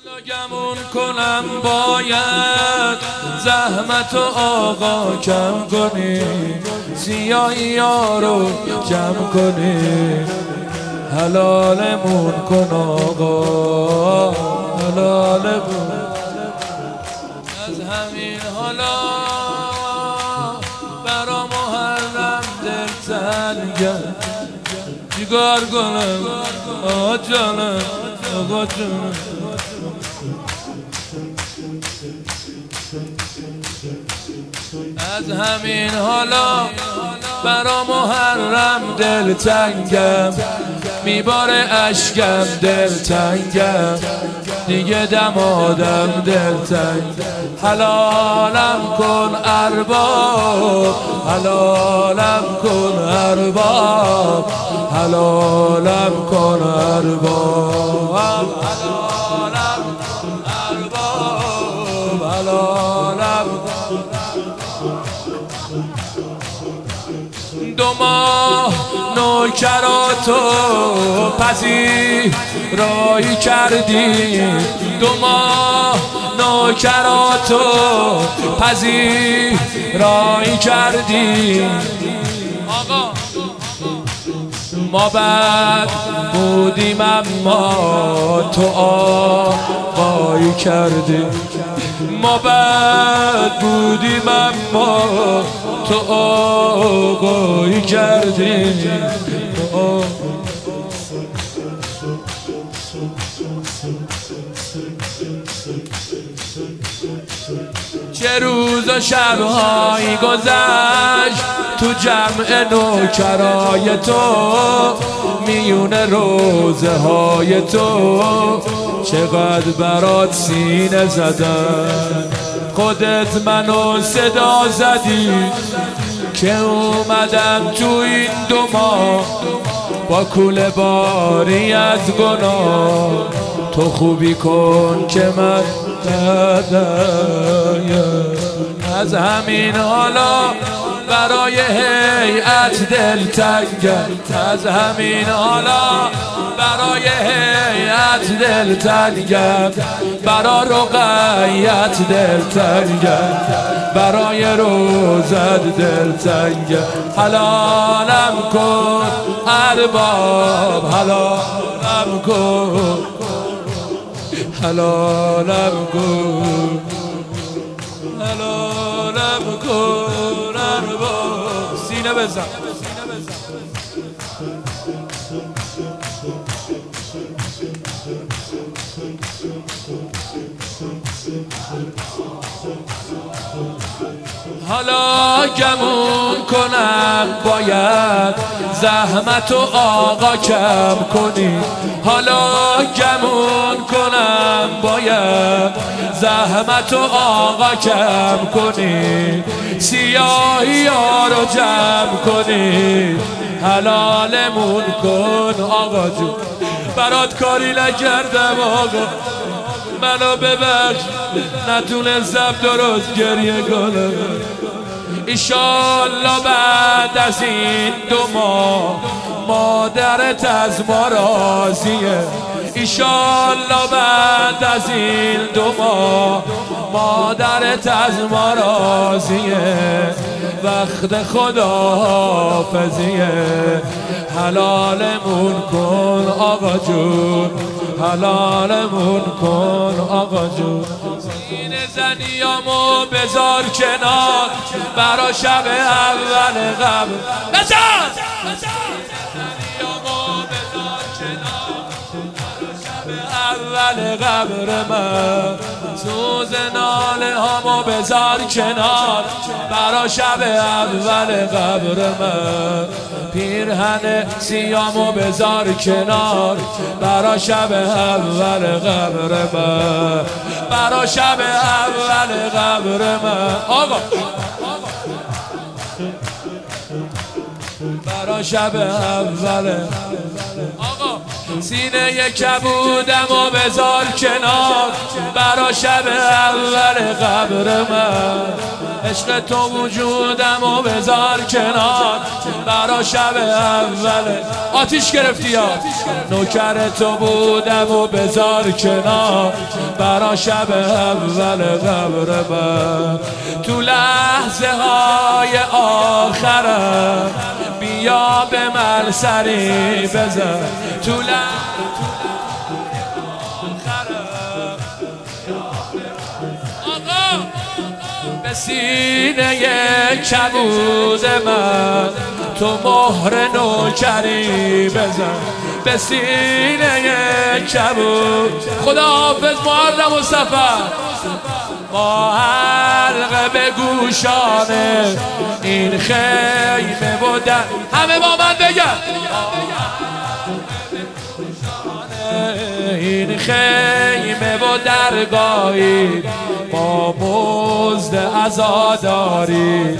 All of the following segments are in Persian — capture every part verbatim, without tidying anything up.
گمون کنم باید زحمت و آقا کم کنی، سیاهی ها رو جمع کنی، حلالمون کن آقا، حلالمون. از همین حالا برا محرم دل تنگم، چیکار کنم آقا جانم، آقا جانم. از همین حالا برا محرم دل تنگم، میباره اشکم دل تنگم، دیگه دمادم دل تنگ. حلالم کن ارباب، حلالم کن ارباب، حلالم کن ارباب، حلالم کن ارباب، حلالم. دو ماه نوکراتو پذیرایی کردی، دو ماه نوکراتو پذیرایی کردی. آقا ما بد بودیم اما تو آقایی کردی، ما بد بودیم اما تو آقایی کردی. چه روز و شبهایی گذشت تو جمع نوکرای تو، میون روزه های تو چقدر برات سینه زدن، خودت منو صدا زدی که اومدم تو این دو ماه با کوله باری از گناه. تو خوبی کن که من بدایم. از همین حالا برای هیئت دل تنگم، از همین حالا برای هیئت دل تنگم، برای رقیت دل تنگم، برای روزت دل تنگم. حلالم کن ارباب، حلالم کن، حلالم کن، حلالم کن ارباب. سینه بزن. حالا گمون کنم باید زحمت و آقا کم کنی، حالا گمون کنم باید زحمت و آقا کم کنی، سیاهی ها رو جمع کنی، حلالمون کن آقا جون. برات کاری نکردم آقا، منو ببخش، نتونستم درست گریه کنم. ایشالله بعد از این دو ماه مادرت از ما راضیه، ایشالله بعد از این دو ماه مادرت از ما راضیه. وقت خداحافظیه، حلالمون کن آقا جون، حلالمون کن آقا جون. سینه زنیامو بذار کنار برا شب اول قبر، بذار زنیامو بذار کنار برا شب اول قبر من، سوز ناله هامو بذار کنار برا شب اول قبر من، پیرهن سیامو بذار کنار برا شب اول قبر من، برا شب اول قبر من. آقا برا شب اول. آقا سینه کبودم و بذار کنار برا برا شب اول قبر من، عشق تو وجودم و بذار کنار، برا شب اول آتیش گرفتی یا نوکر تو بودم و بذار کنار، برا شب اول قبر من، تو لحظه های آخرم بیا به من سری بزن، تو لحظه به سینه کبود من تو مهر نوکری بزن، به سینه کبود. خداحافظ محرم مصطفی. ما حلقه به گوشانه این خیمه بودن، همه با من بگن این خیمه و درگاهی با مزد عزاداری.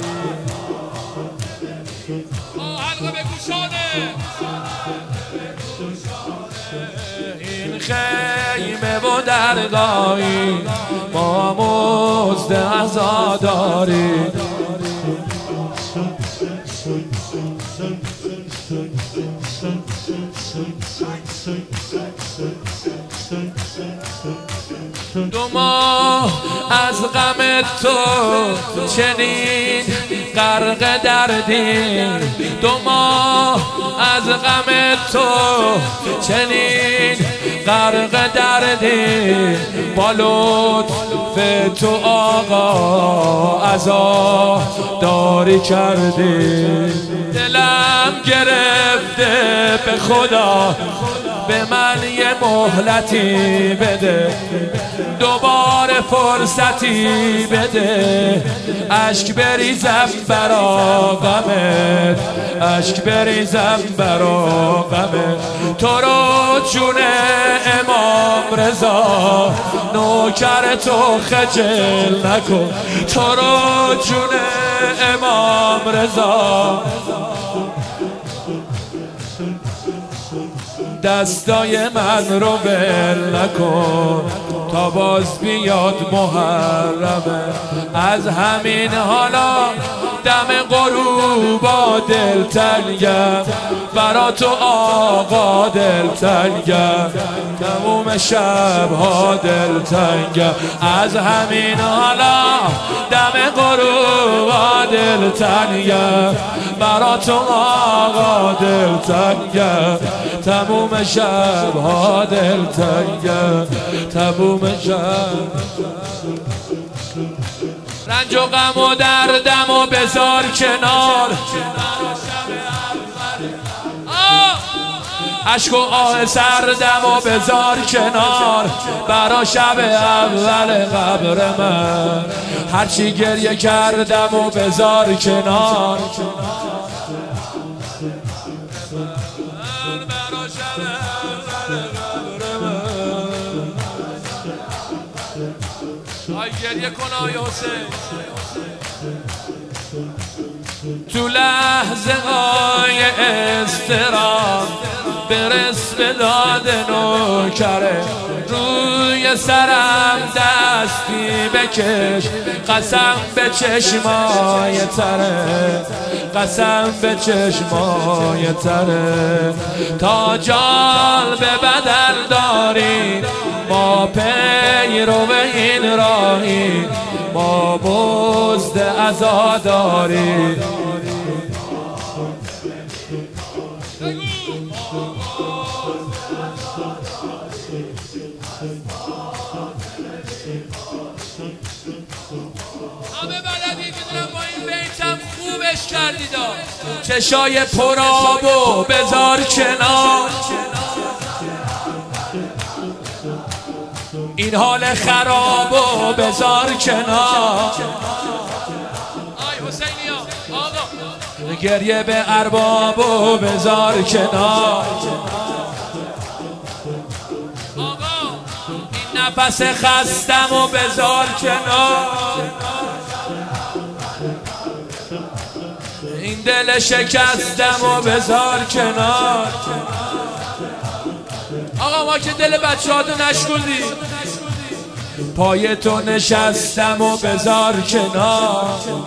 حلقه به گوشانه این خیمه و درگاهی با مزد عزاداری. دو ماه از غم تو چنین غرق دردیم، دو ماه از غم تو چنین غرق دردیم، با لطف تو آقا عزاداری کردی. دلم گرفته به خدا به من یه مهلتی بده، دوباره فرصتی بده، اشک بریزم برا غمت، اشک بریزم برا غمت. تو رو جون امام رضا نوکر تو خجل نکن، تو رو جون امام رضا دستای من رو بل نکن تا باز بیاد محرمه. از همین حالا دم غروبا دل تنگم، برا تو آقا دل تنگم، تموم شبها دل تنگم. از همین حالا دم غروبا دل تنگم، برا تو آقا دل تنگم، تموم شبها دل تنگم، تموم شب. رنج و غم و دردم و بذار کنار، عشق و آه سردم و بذار کنار، برا شب اول قبر من، هرچی گریه کردم و بذار کنار. آی گریه کن آی حسین، تو لحظه های استرام برس به داد نوکره، روی سرم دستی بکش، قسم به چشمای تره، قسم به چشمای تره. تا جال به بدن داری ما پیرو این راهی، ما بزد عزاداری. همه بلدی میدونم با این بیتم خوبش کردید، چشای پرابو بذار کنار، این حال خرابو بذار کنار. آی حسینیا آقا گریه به اربابو بذار کنار. آقا این نفس خستمو بذار کنار، این دل شکستمو بذار کنار. آقا ما که دل بچه ها تو نشکندی، پای تو نشستم و بذار کنار.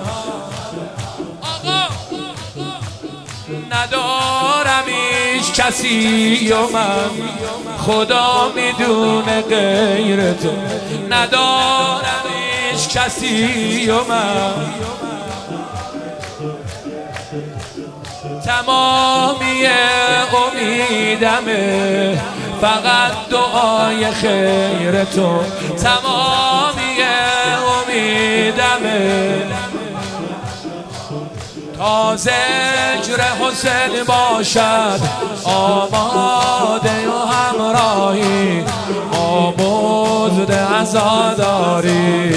ندارم هیچ کسی و من خدا میدونه غیر تو، ندارم هیچ کسی و من تمامی امیدمه فقط دعای خیر تو، تمامی امیدمه تا زجر حسین باشد آماده و همراهی ما مزد عزاداری.